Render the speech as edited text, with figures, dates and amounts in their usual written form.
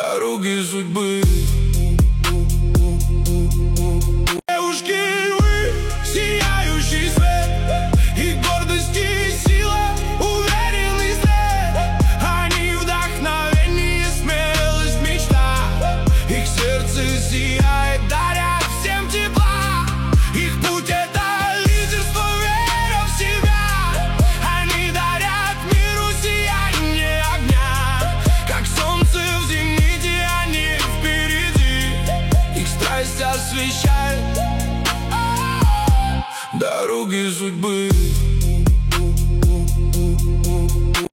Дороги судьбы. Девушки, вы сияющий свет, и гордость и сила, уверенный след. Они вдохновение, смелость, мечта. Их сердце сияет, дарят всем тепла. Их путь — это лидерство, вера в себя. Они дарят миру сияние огня. Как солнце в зените, они впереди. Их страсть освещает дороги судьбы.